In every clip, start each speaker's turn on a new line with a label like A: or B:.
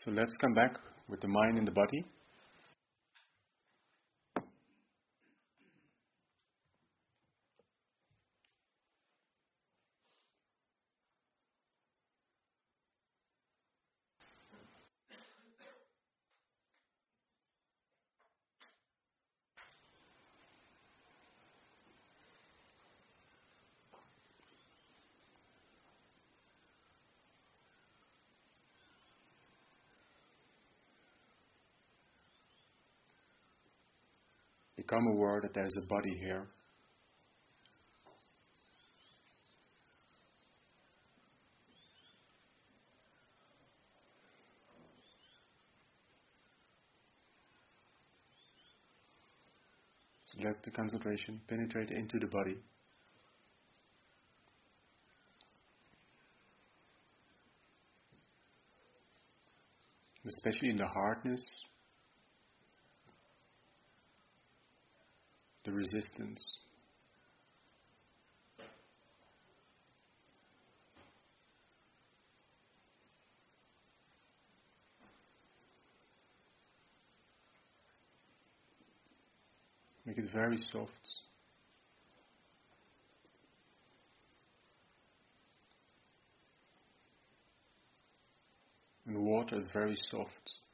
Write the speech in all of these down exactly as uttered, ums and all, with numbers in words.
A: So let's come back with the mind and the body. Become aware that there is a body here. So let the concentration penetrate into the body. Especially in the hardness, the resistance. Make it very soft. And water is very soft.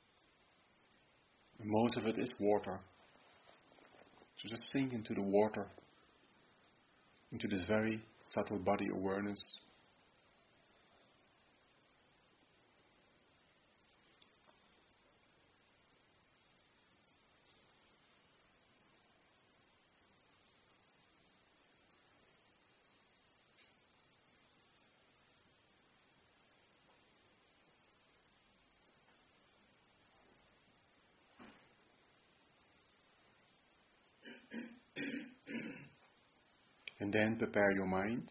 A: And most of it is water. So just sink into the water, into this very subtle body awareness. And then prepare your mind.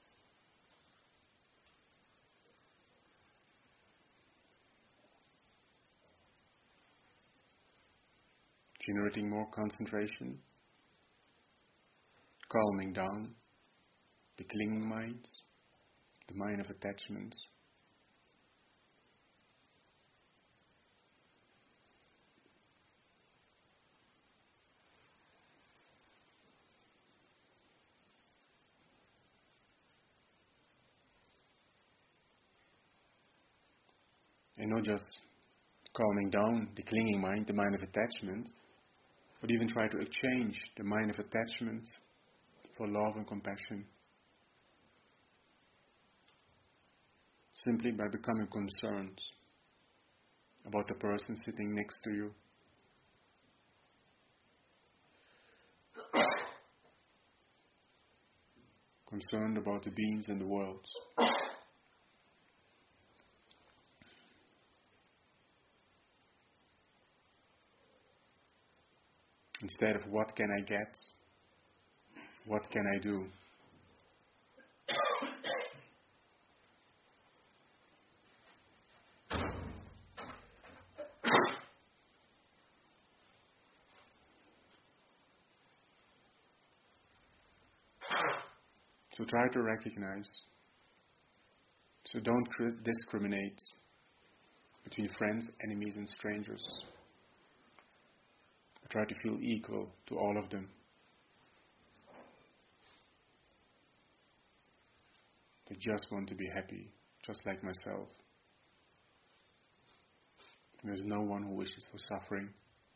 A: Generating more concentration. Calming down the clinging minds, the mind of attachments. And not just calming down the clinging mind, the mind of attachment, but even try to exchange the mind of attachment for love and compassion. Simply by becoming concerned about the person sitting next to you. Concerned about the beings and the worlds. Instead of what can I get, what can I do? So try to recognize. So don't discriminate between friends, enemies and strangers. Try to feel equal to all of them. They just want to be happy, just like myself. There's no one who wishes for suffering.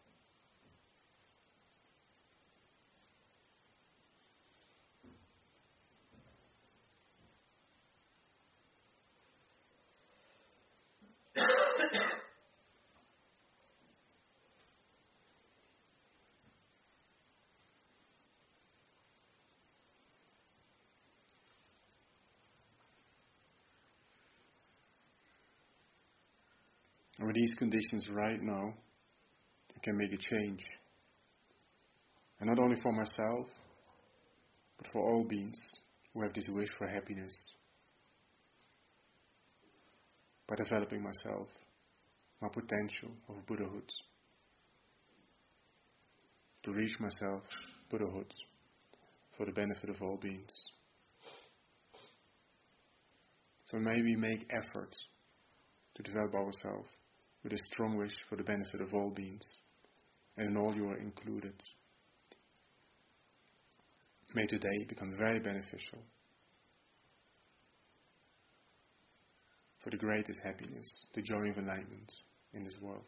A: And with these conditions right now, I can make a change. And not only for myself, but for all beings who have this wish for happiness. By developing myself, my potential of Buddhahood. To reach myself, Buddhahood, for the benefit of all beings. So may we make efforts to develop ourselves with a strong wish for the benefit of all beings, and in all you are included. May today become very beneficial for the greatest happiness, the joy of enlightenment in this world,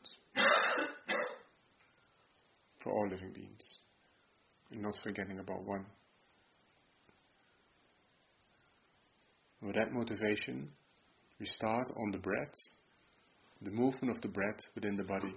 A: for all living beings, and not forgetting about one. With that motivation, we start on the breath, the movement of the breath within the body.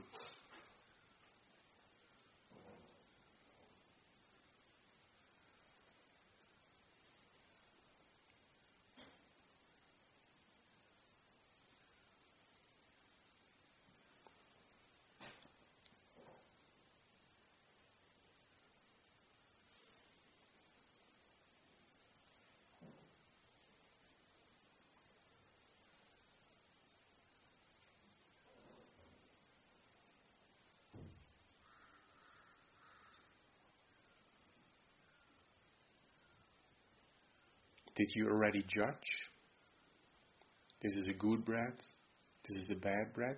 A: Did you already judge? This is a good breath. This is a bad breath.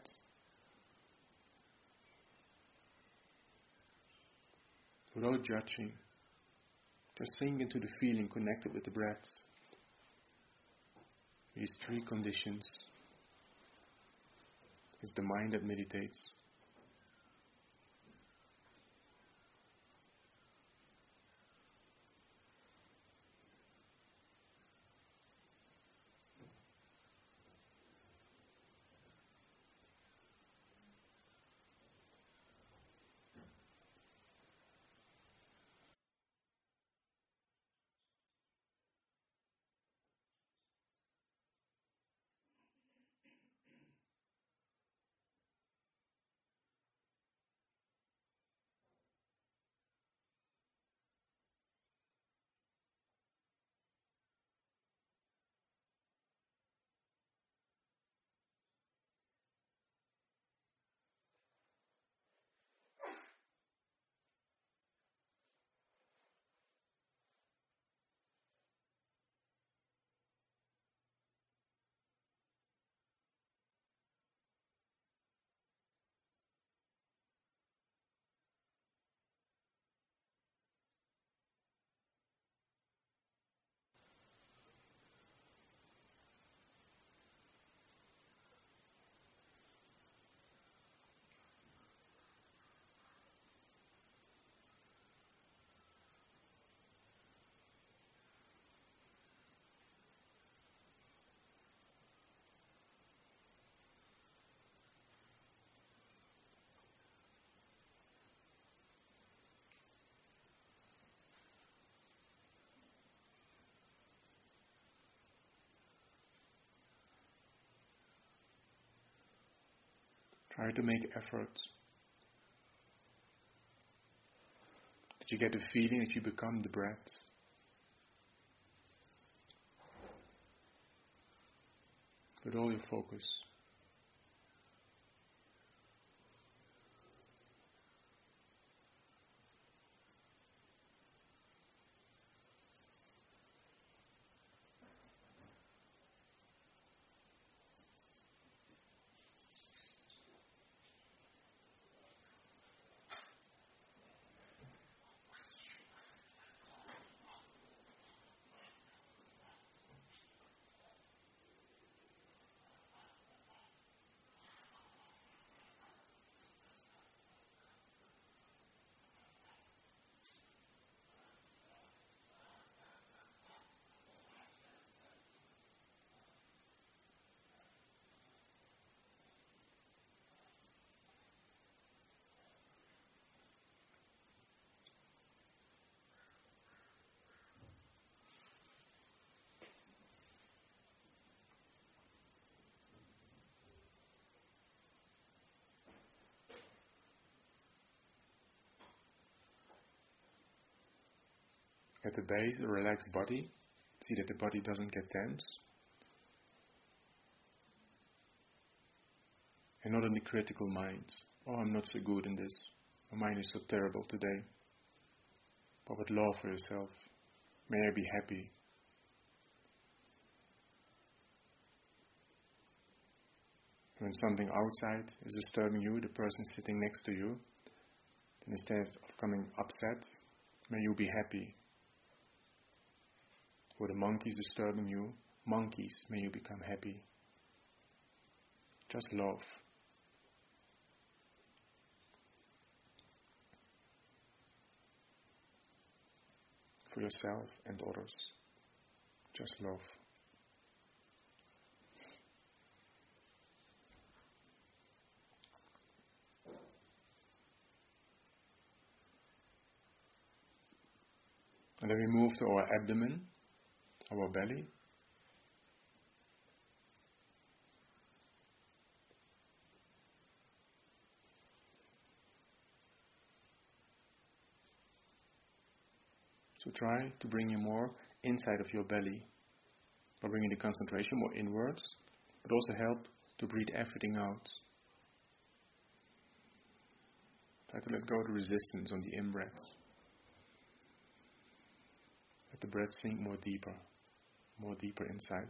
A: Without judging, just sink into the feeling connected with the breath. These three conditions. It's the mind that meditates. Try to make effort. That you get the feeling that you become the breath. With all your focus. At the base, a relaxed body. See that the body doesn't get tense. And not in the critical mind. Oh, I'm not so good in this. My mind is so terrible today. But with love for yourself. May I be happy. When something outside is disturbing you, the person sitting next to you, then instead of becoming upset, may you be happy. Or the monkeys disturbing you, monkeys, may you become happy. Just love. For yourself and others. Just love. And then we move to our abdomen, our belly. So try to bring you more inside of your belly by bringing the concentration more inwards, but also help to breathe everything out. Try to let go of the resistance on the in-breath. Let the breath sink more deeper, more deeper inside.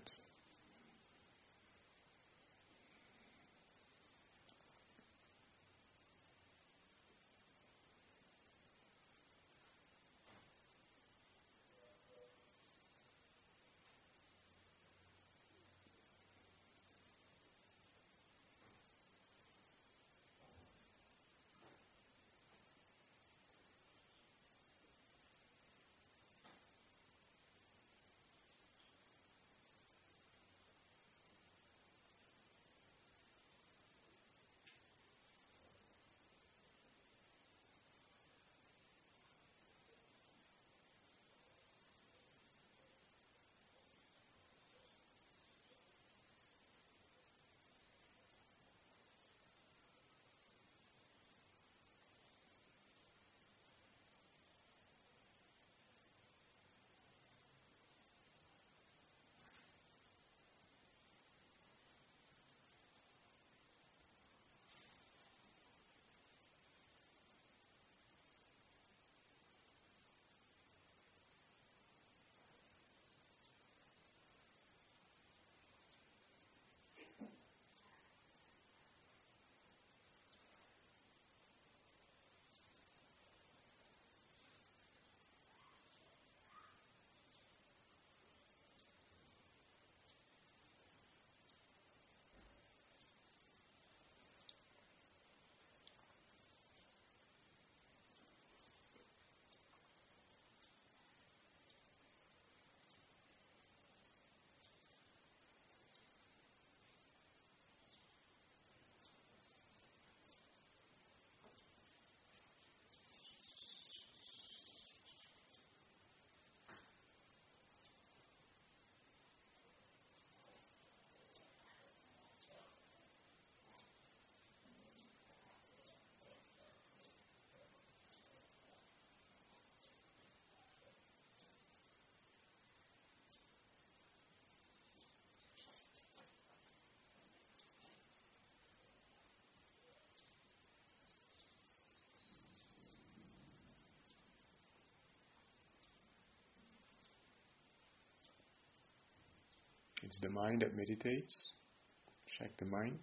A: It's the mind that meditates. Check the mind.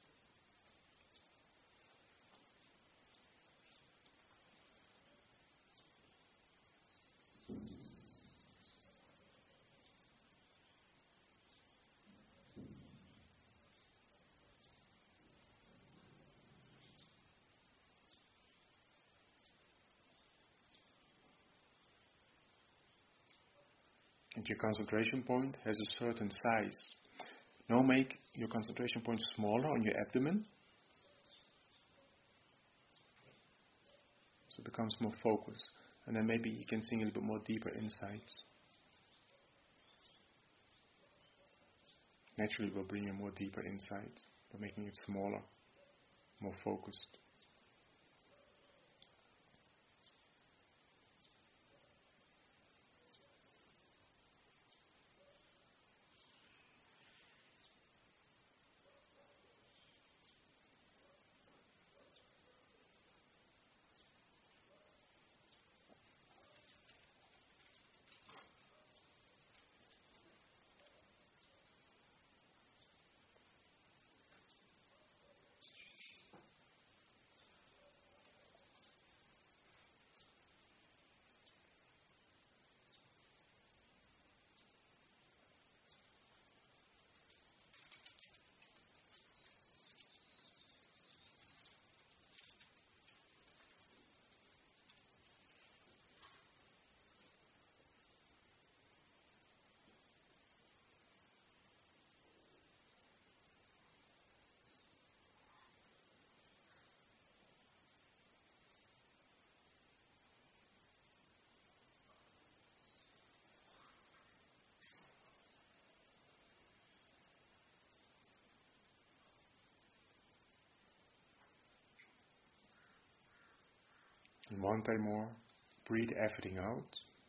A: And your concentration point has a certain size. Now make your concentration point smaller on your abdomen. So it becomes more focused. And then maybe you can sink a little bit more deeper inside. Naturally, it will bring you more deeper inside by making it smaller, more focused. And one time more, breathe everything out.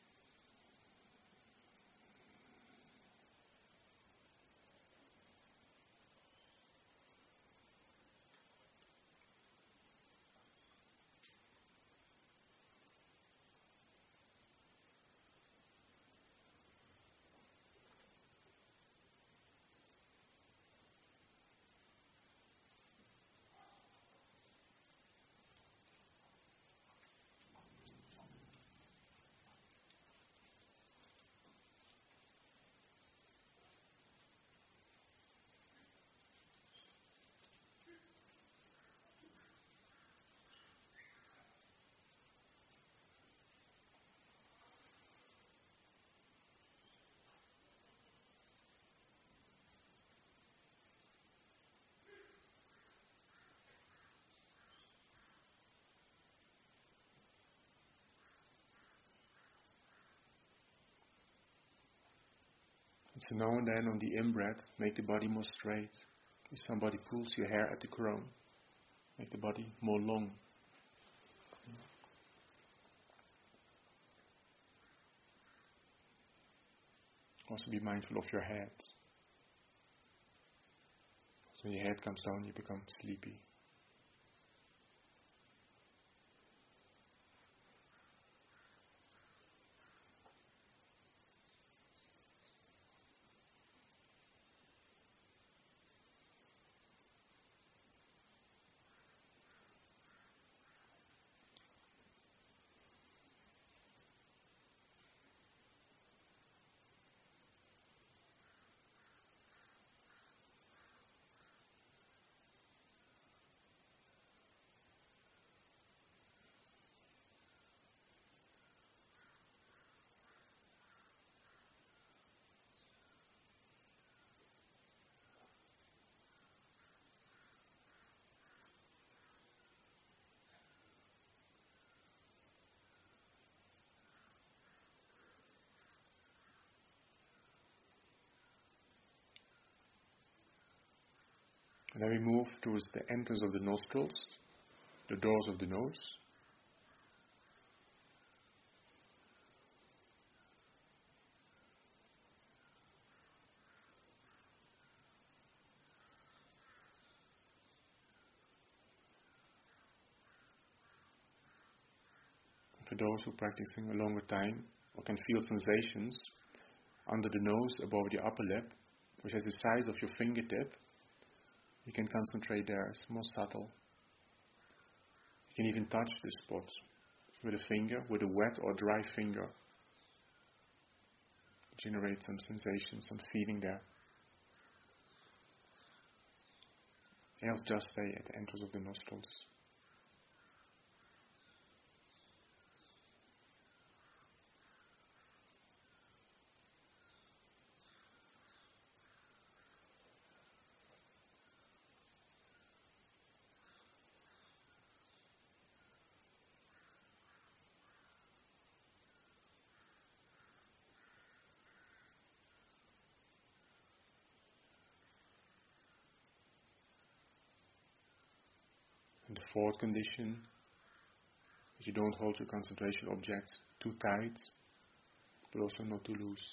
A: And so now and then on the in-breath, make the body more straight. If somebody pulls your hair at the crown, make the body more long. Also be mindful of your head. So when your head comes down, you become sleepy. And then we move towards the entrance of the nostrils, the doors of the nose. For those who are practicing a longer time or can feel sensations under the nose above the upper lip, which is the size of your fingertip, you can concentrate there. It's more subtle. You can even touch this spot with a finger, with a wet or dry finger. Generate some sensation, some feeling there. Else just stay at the entrance of the nostrils. And the fourth condition, that you don't hold your concentration object too tight, but also not too loose.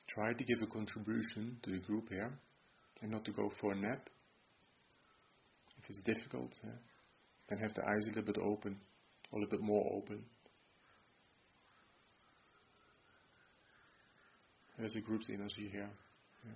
A: Try to give a contribution to the group here and not to go for a nap. If it's difficult, yeah, then have the eyes a little bit open, or a little bit more open. There's a group's energy here. Yeah.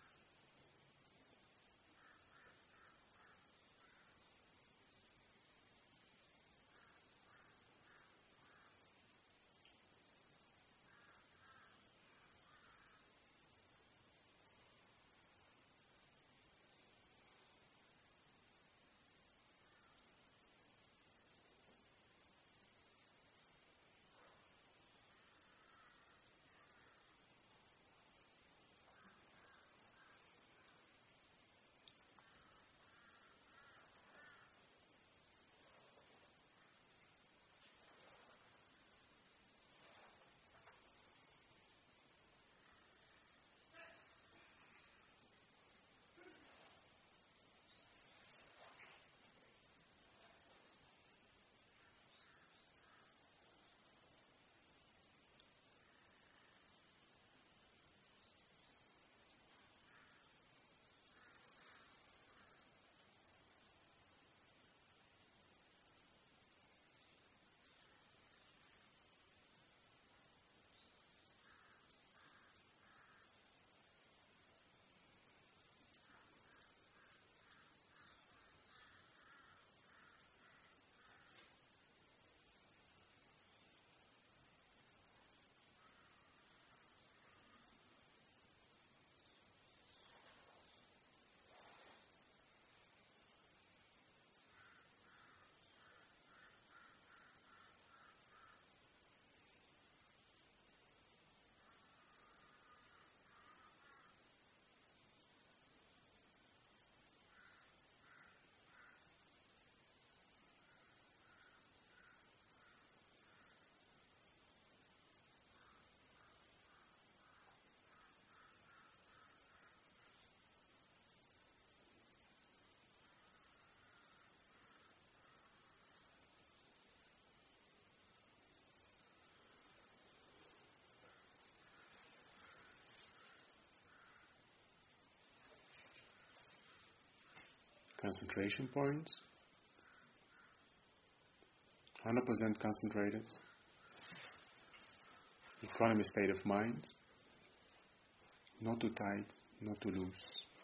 A: Concentration point. one hundred percent concentrated. Economy state of mind. Not too tight, not too loose.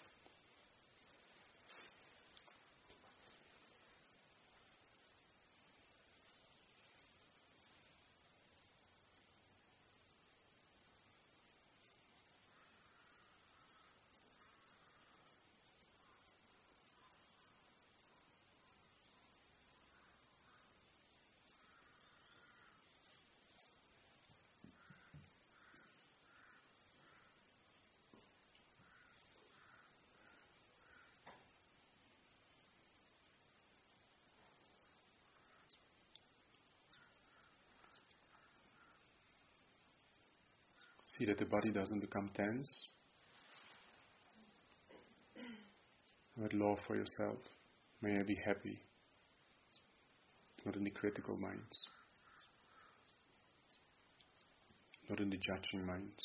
A: See that the body doesn't become tense. With love for yourself. May I be happy. Not in the critical minds. Not in the judging minds.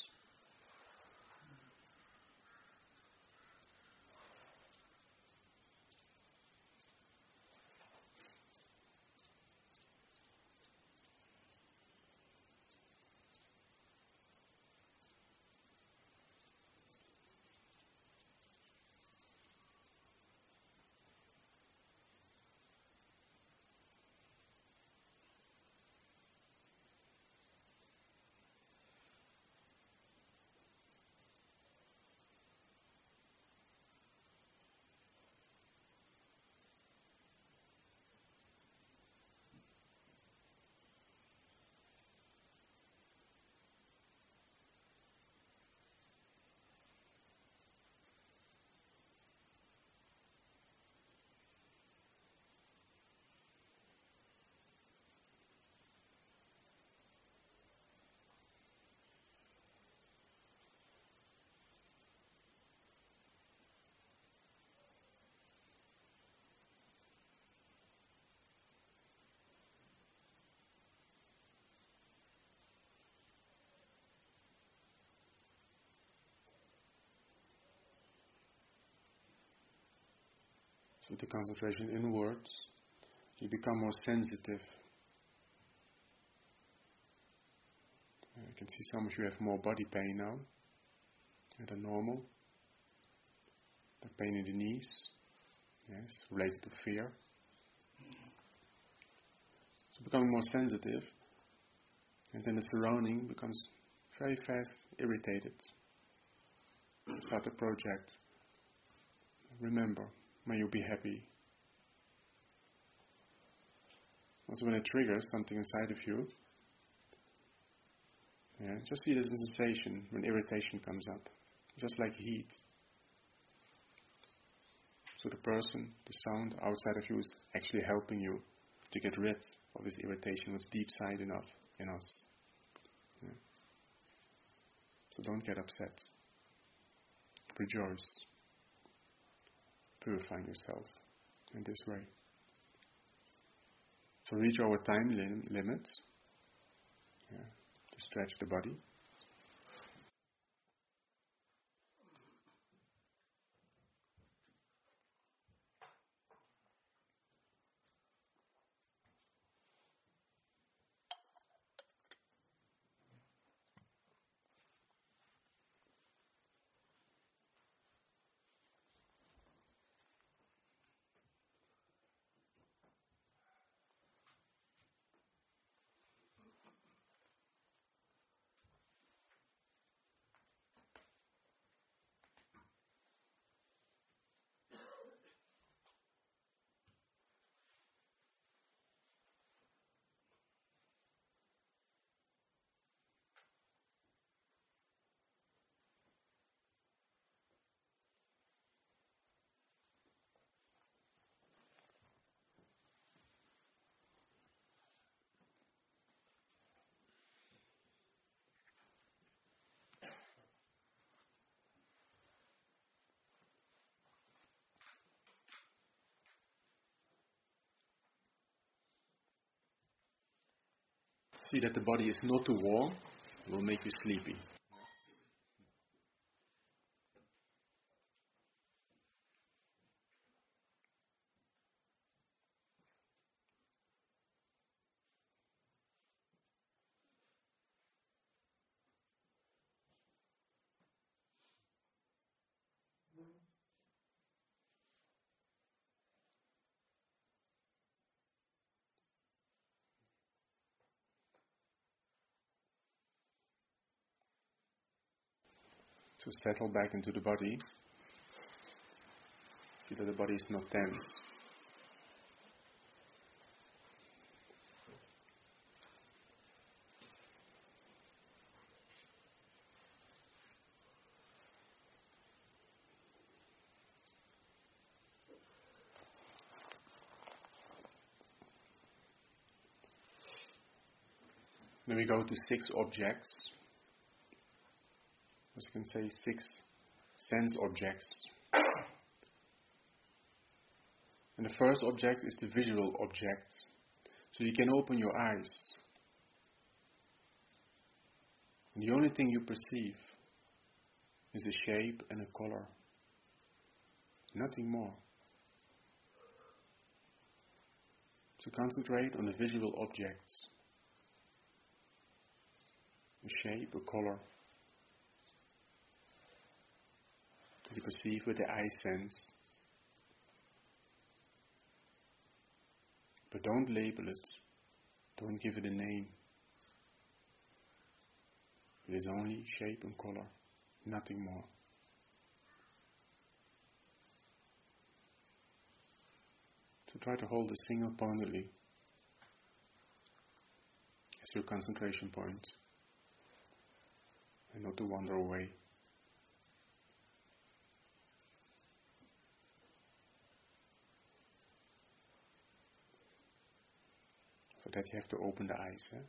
A: with the concentration inwards, you become more sensitive. Uh, you can see some of you have more body pain now than normal. The pain in the knees, yes, related to fear. So becoming more sensitive, and then the surrounding becomes very fast irritated. Start the project. Remember, may you be happy. Also when it triggers something inside of you, yeah, just see it as a sensation when irritation comes up. Just like heat. So the person, the sound outside of you is actually helping you to get rid of this irritation that's deep side enough in us. Yeah. So don't get upset. Rejoice. Purifying yourself in this way. So reach our time lim- limits. Yeah. To stretch the body. See that the body is not too warm, it will make you sleepy. To settle back into the body, see that the body is not tense. Then we go to six objects. As you can say, six sense objects. And the first object is the visual object. So you can open your eyes. And the only thing you perceive is a shape and a color. Nothing more. So concentrate on the visual objects. A shape, a color. That you perceive with the eye sense. But don't label it. Don't give it a name. It is only shape and color. Nothing more. So try to hold a single point only as your concentration point. And not to wander away. For that you have to open the eyes. Eh?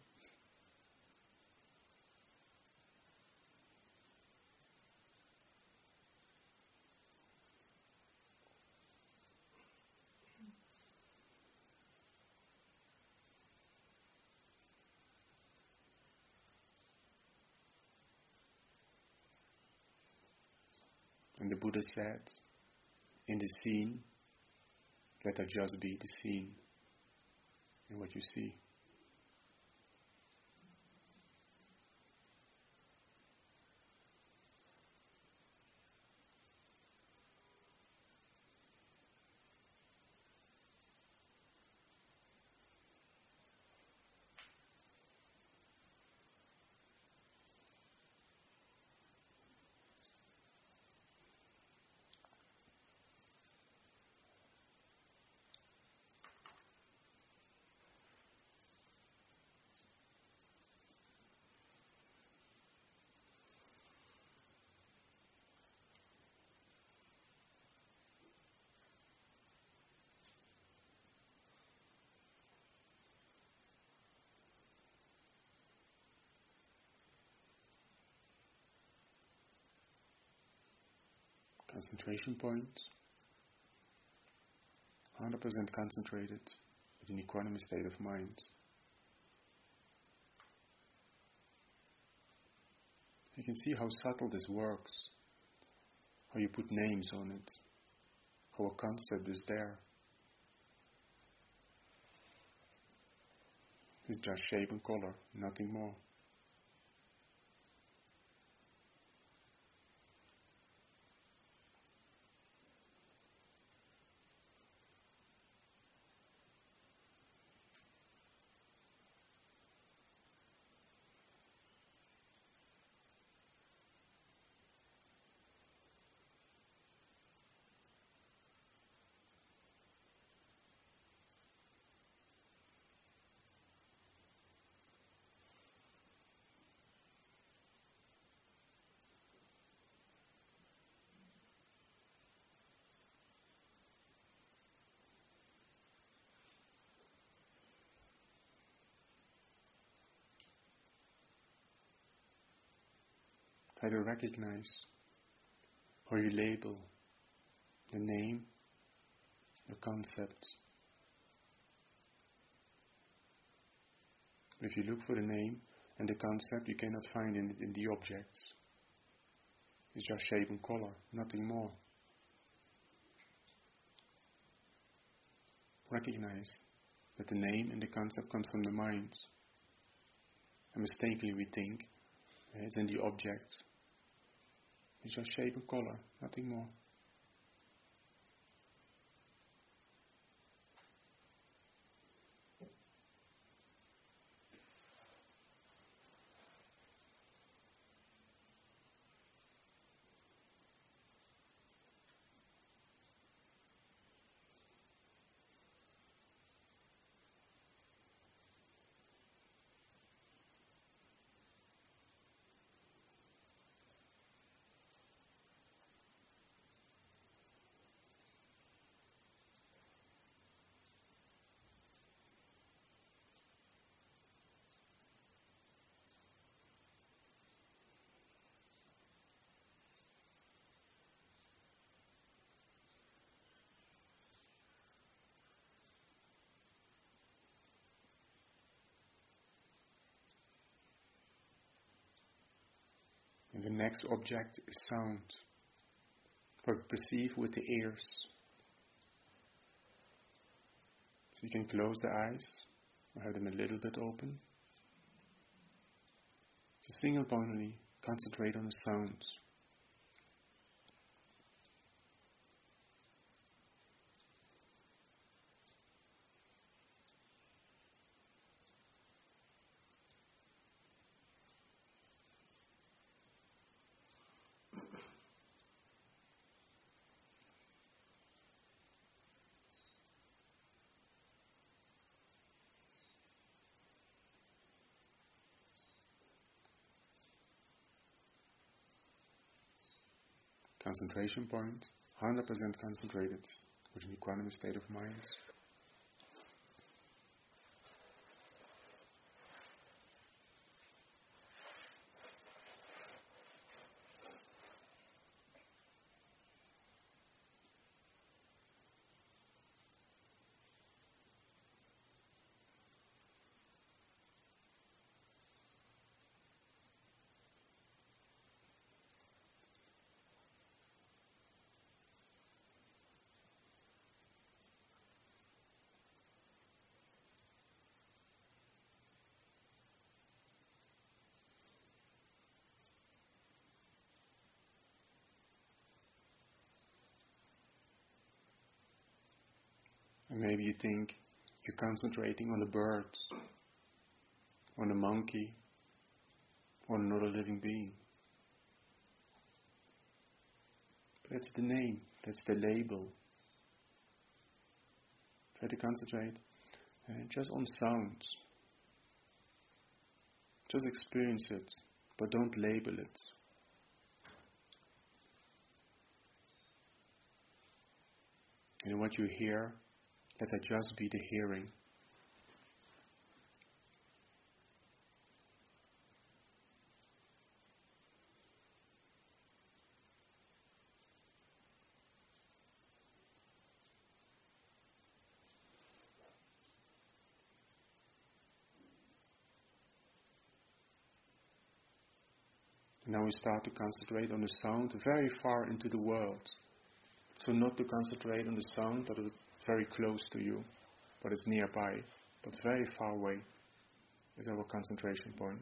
A: And the Buddha said, in the scene, better just be the scene in what you see. Concentration point, one hundred percent concentrated with an equanimous state of mind. You can see how subtle this works, how you put names on it, how a concept is there. It's just shape and color, nothing more. How you recognize, how you label the name, the concept. If you look for the name and the concept, you cannot find it in the objects. It's just shape and color, nothing more. Recognize that the name and the concept comes from the mind. And mistakenly we think it's in the object. It's just shape and color, nothing more. And the next object is sound, what we perceive with the ears. So you can close the eyes, or have them a little bit open. Just single-pointedly concentrate on the sounds. Concentration point, one hundred percent concentrated with an equanimous state of mind. And maybe you think you're concentrating on the birds, on the monkey, on another living being. But that's the name, that's the label. Try to concentrate uh, just on sounds. Just experience it, but don't label it. And what you hear, let that just be the hearing. And now we start to concentrate on the sound very far into the world. So not to concentrate on the sound that is very close to you, but is nearby, but very far away is our concentration point.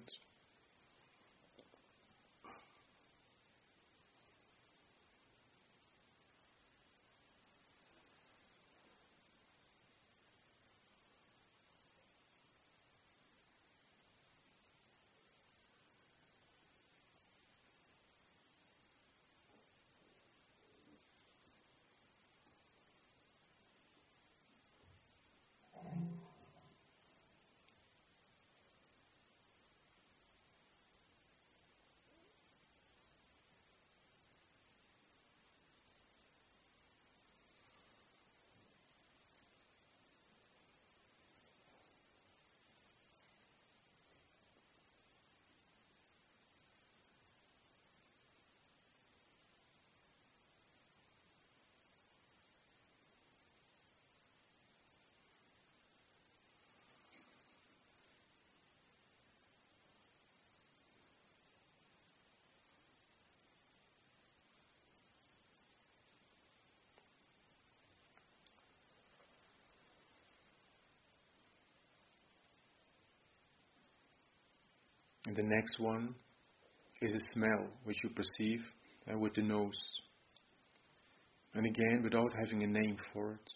A: And the next one is a smell which you perceive uh, with the nose. And again, without having a name for it.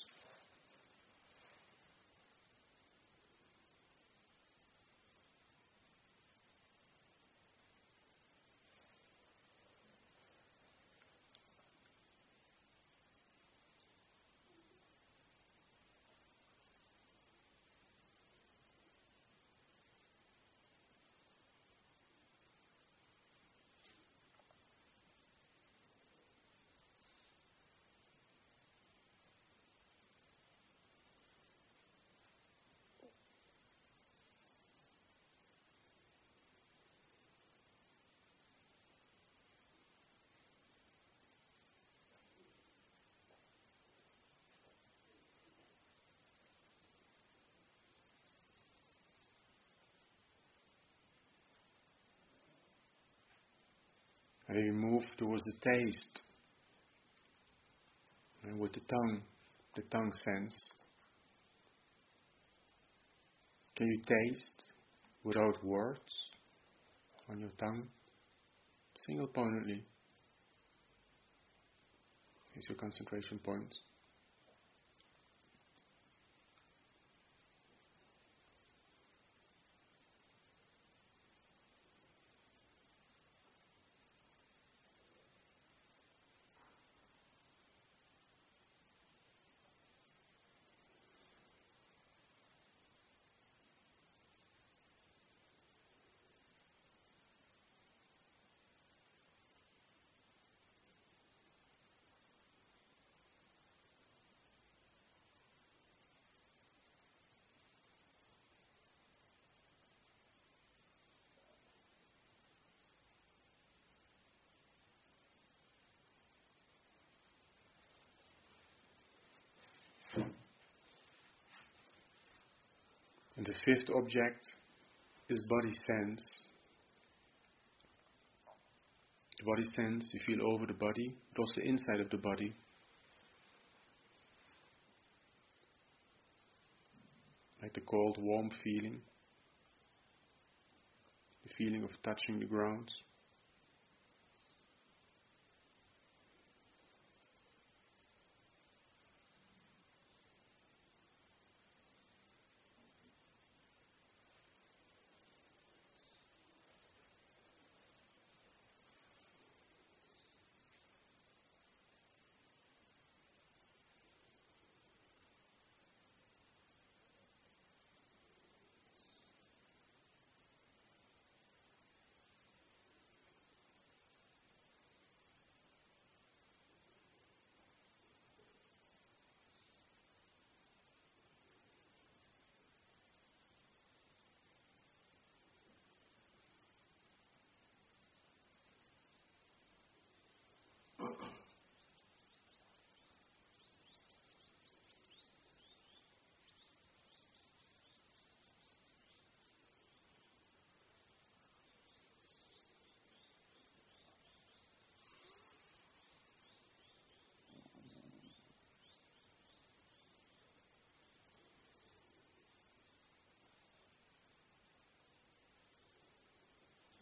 A: And then you move towards the taste. And with the tongue, the tongue sense. Can you taste without words on your tongue? Single-pointedly. Is your concentration point. And the fifth object is body sense. The body sense, you feel over the body, but also inside of the body. Like the cold, warm feeling. The feeling of touching the ground.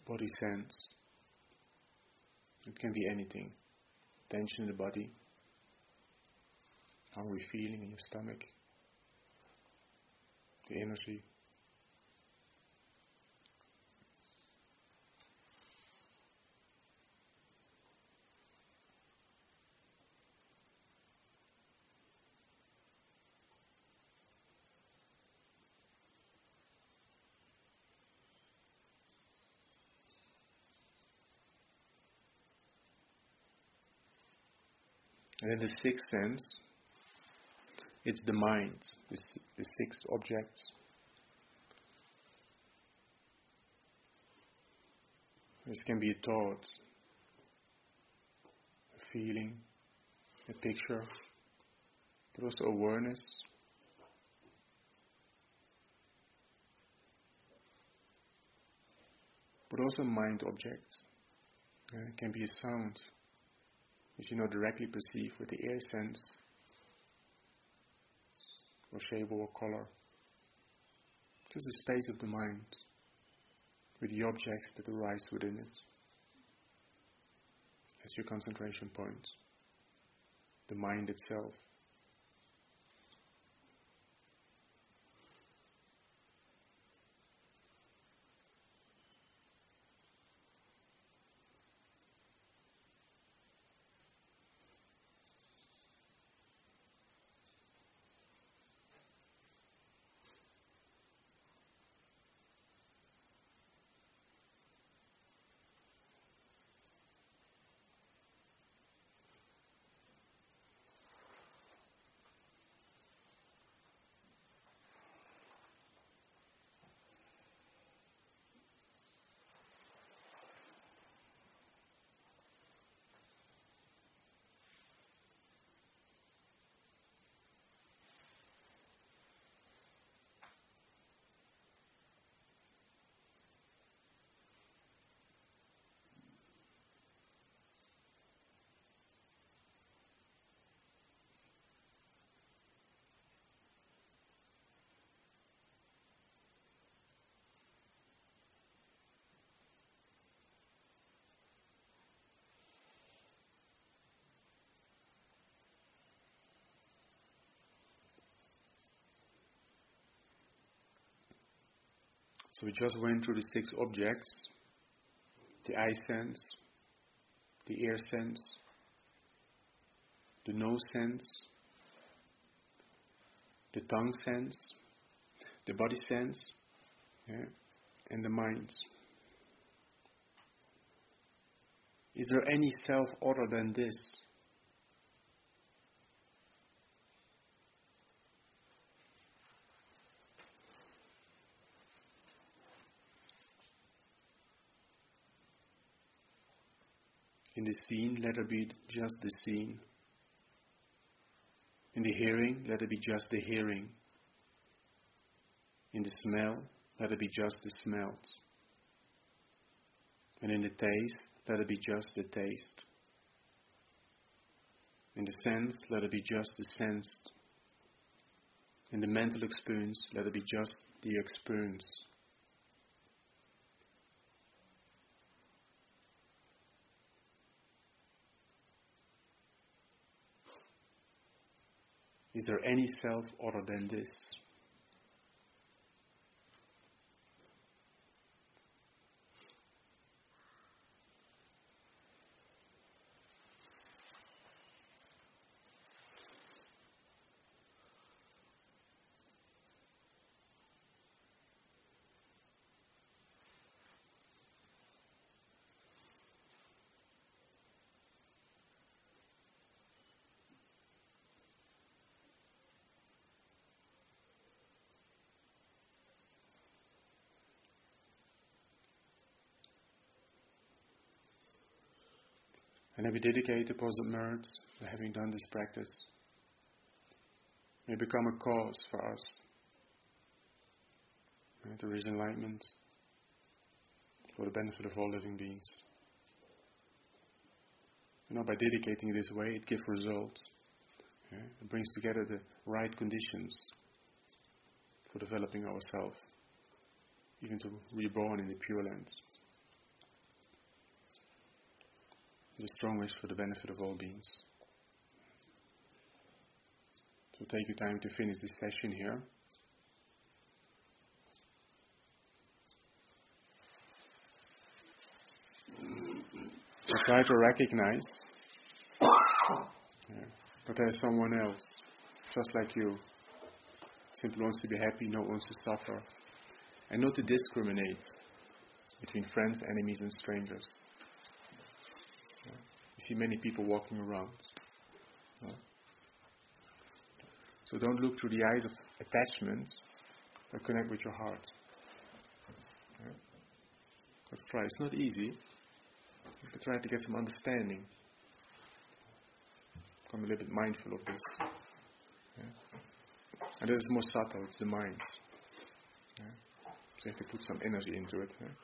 A: body sense. It can be anything. Tension in the body. How are we feeling in your stomach? The energy. And then the sixth sense, it's the mind, the, the six objects. This can be a thought, a feeling, a picture, but also awareness. But also mind objects. Uh, it can be a sound, which you not directly perceive with the ear sense, or shape or color. Just the space of the mind, with the objects that arise within it. As your concentration point. The mind itself. So we just went through the six objects. The eye sense, the ear sense, the nose sense, the tongue sense, the body sense, yeah, and the mind. Is there any self other than this? In the scene, let it be just the scene. In the hearing, let it be just the hearing. In the smell, let it be just the smell. And in the taste, let it be just the taste. In the sense, let it be just the sensed. In the mental experience, let it be just the experience. Is there any self other than this? And then we dedicate the Positive Merit to having done this practice. May become a cause for us. Right? There is enlightenment for the benefit of all living beings. You know, by dedicating this way, it gives results. Yeah? It brings together the right conditions for developing ourselves, even to reborn in the Pure Land. with a strong wish for the benefit of all beings. So take your time to finish this session here. So try to recognize yeah, that there is someone else, just like you, simply wants to be happy, not wants to suffer, and not to discriminate between friends, enemies, and strangers. Yeah. You see many people walking around. Yeah. So don't look through the eyes of attachment, but connect with your heart. Yeah. Let's try. It's not easy. But try to get some understanding. Become a little bit mindful of this. Yeah. And this is more subtle, it's the mind. Yeah. So you have to put some energy into it. Yeah.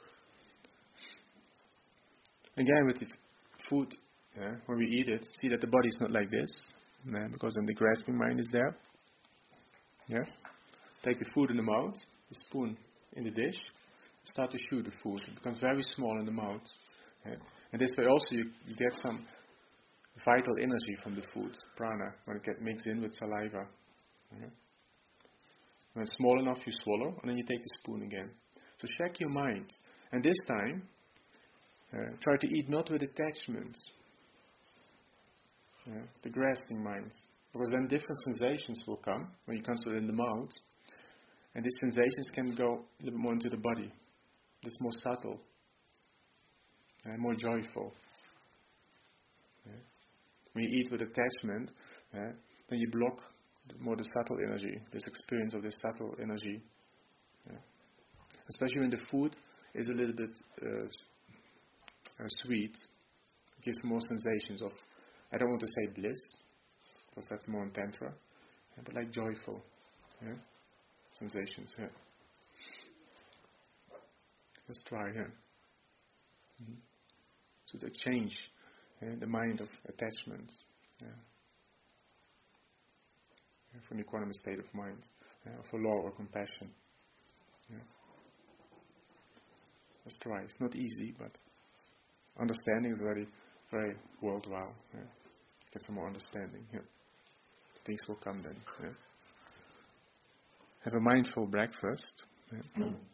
A: Again, with the food, yeah, when we eat it, see that the body is not like this, yeah, because then the grasping mind is there. Yeah. Take the food in the mouth, the spoon in the dish, start to chew the food. It becomes very small in the mouth. Yeah. And this way also you, you get some vital energy from the food, prana, when it gets mixed in with saliva. Yeah. When it's small enough, you swallow, and then you take the spoon again. So check your mind. And this time, uh, try to eat not with attachments, yeah, the grasping mind. Because then different sensations will come when you consider it in the mouth. And these sensations can go a little bit more into the body. It's more subtle. And more joyful. Yeah. When you eat with attachment, yeah, then you block more the subtle energy, this experience of this subtle energy. Yeah. Especially when the food is a little bit uh, uh, sweet, it gives more sensations of, I don't want to say bliss, because that's more in Tantra, yeah, but like joyful yeah, sensations. Yeah. Let's try here. Yeah. Mm-hmm. So to change yeah, the mind of attachment yeah. Yeah, from the equanimous state of mind, yeah, for law or compassion. Yeah. Let's try. It's not easy, but understanding is very, very worthwhile. Yeah. Get some more understanding. Yeah. Things will come then. Yeah. Have a mindful breakfast. Yeah.